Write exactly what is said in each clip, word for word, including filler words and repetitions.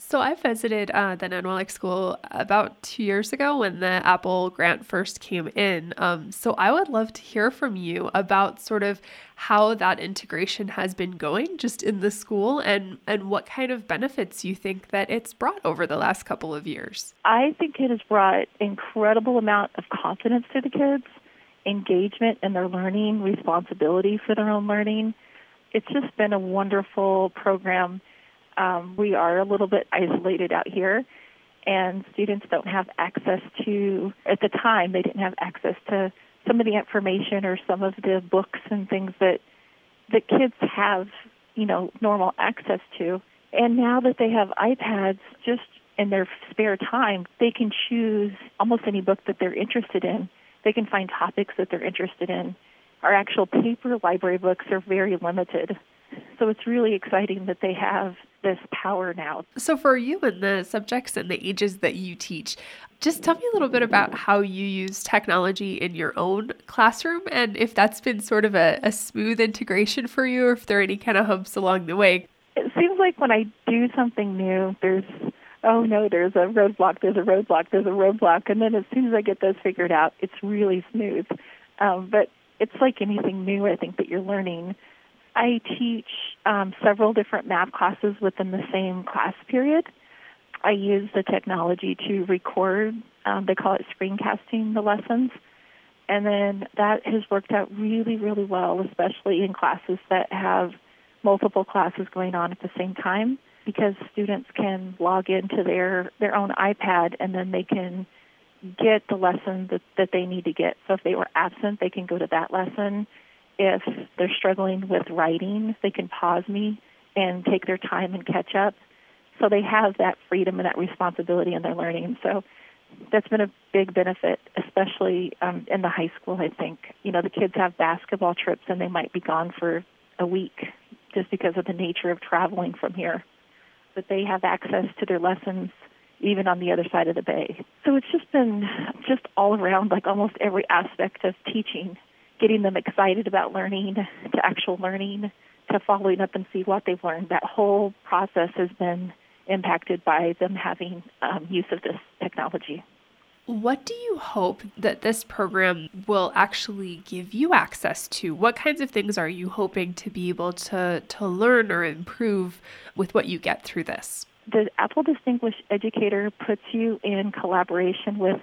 So I visited uh, the Nanwalek School about two years ago when the Apple grant first came in. Um, so I would love to hear from you about sort of how that integration has been going just in the school and, and what kind of benefits you think that it's brought over the last couple of years. I think it has brought incredible amount of confidence to the kids, engagement in their learning, responsibility for their own learning. It's just been a wonderful program. Um, we are a little bit isolated out here, and students don't have access to, at the time, they didn't have access to some of the information or some of the books and things that the kids have, you know, normal access to. And now that they have iPads, just in their spare time, they can choose almost any book that they're interested in. They can find topics that they're interested in. Our actual paper library books are very limited. So it's really exciting that they have this power now. So for you and the subjects and the ages that you teach, just tell me a little bit about how you use technology in your own classroom and if that's been sort of a, a smooth integration for you or if there are any kind of humps along the way. It seems like when I do something new, there's, oh no, there's a roadblock, there's a roadblock, there's a roadblock. And then as soon as I get those figured out, it's really smooth. Um, but it's like anything new, I think, that you're learning. I teach um, several different math classes within the same class period. I use the technology to record, um, they call it screencasting the lessons, and then that has worked out really, really well, especially in classes that have multiple classes going on at the same time, because students can log into their, their own iPad and then they can get the lesson that, that they need to get. So if they were absent, they can go to that lesson. If they're struggling with writing, they can pause me and take their time and catch up. So they have that freedom and that responsibility in their learning. So that's been a big benefit, especially um, in the high school, I think. You know, the kids have basketball trips and they might be gone for a week just because of the nature of traveling from here. But they have access to their lessons even on the other side of the bay. So it's just been just all around, like almost every aspect of teaching, getting them excited about learning, to actual learning, to following up and see what they've learned. That whole process has been impacted by them having um, use of this technology. What do you hope that this program will actually give you access to? What kinds of things are you hoping to be able to, to learn or improve with what you get through this? The Apple Distinguished Educator puts you in collaboration with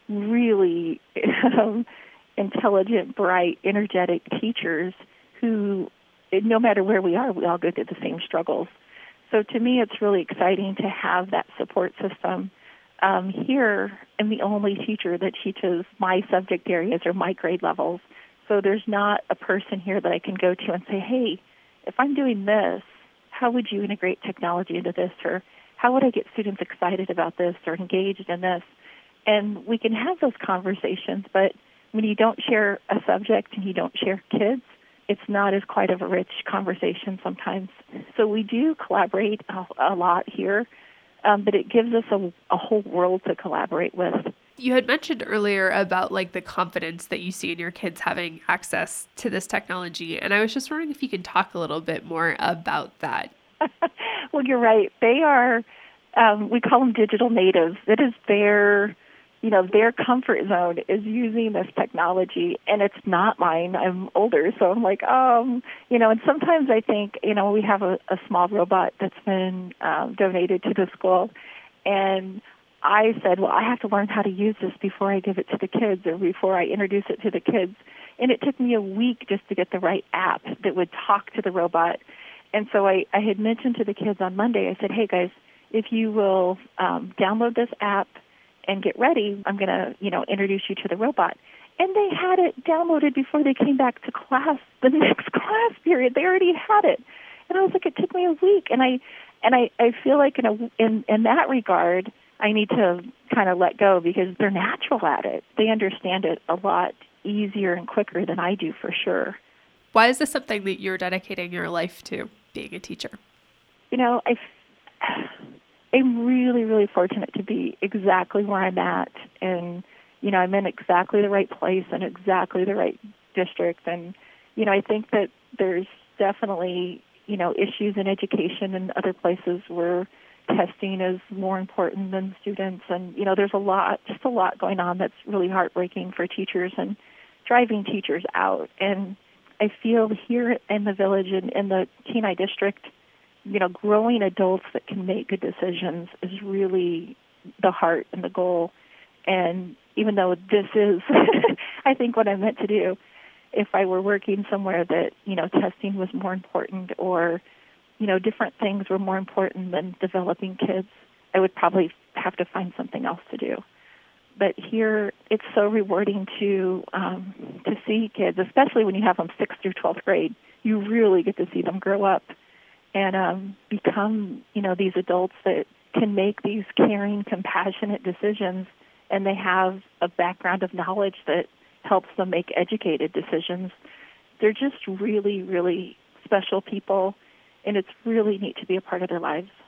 really um, intelligent, bright, energetic teachers who, no matter where we are, we all go through the same struggles. So to me, it's really exciting to have that support system. Um, here, I'm the only teacher that teaches my subject areas or my grade levels. So there's not a person here that I can go to and say, hey, if I'm doing this, how would you integrate technology into this? Or how would I get students excited about this or engaged in this? And we can have those conversations, but when you don't share a subject and you don't share kids, it's not as quite of a rich conversation sometimes. So we do collaborate a, a lot here, um, but it gives us a, a whole world to collaborate with. You had mentioned earlier about like the confidence that you see in your kids having access to this technology, and I was just wondering if you could talk a little bit more about that. Well, you're right. They are, um, we call them digital natives. It is their you know, their comfort zone is using this technology, and it's not mine. I'm older, so I'm like, um, you know, and sometimes I think, you know, we have a, a small robot that's been um, donated to the school, and I said, well, I have to learn how to use this before I give it to the kids or before I introduce it to the kids. And it took me a week just to get the right app that would talk to the robot. And so I, I had mentioned to the kids on Monday, I said, hey, guys, if you will um, download this app and get ready, I'm going to, you know, introduce you to the robot. And they had it downloaded before they came back to class, the next class period. They already had it. And I was like, it took me a week. And I and I, I feel like in, a, in in that regard, I need to kind of let go because they're natural at it. They understand it a lot easier and quicker than I do, for sure. Why is this something that you're dedicating your life to, being a teacher? You know, I I'm really, really fortunate to be exactly where I'm at. And, you know, I'm in exactly the right place and exactly the right district. And, you know, I think that there's definitely, you know, issues in education and other places where testing is more important than students. And, you know, there's a lot, just a lot going on that's really heartbreaking for teachers and driving teachers out. And I feel here in the village and in the Kenai district, you know, growing adults that can make good decisions is really the heart and the goal. And even though this is, I think, what I meant to do, if I were working somewhere that, you know, testing was more important or, you know, different things were more important than developing kids, I would probably have to find something else to do. But here, it's so rewarding to um, to see kids, especially when you have them sixth through twelfth grade. You really get to see them grow up and um, become, you know, these adults that can make these caring, compassionate decisions, and they have a background of knowledge that helps them make educated decisions. They're just really, really special people, and it's really neat to be a part of their lives.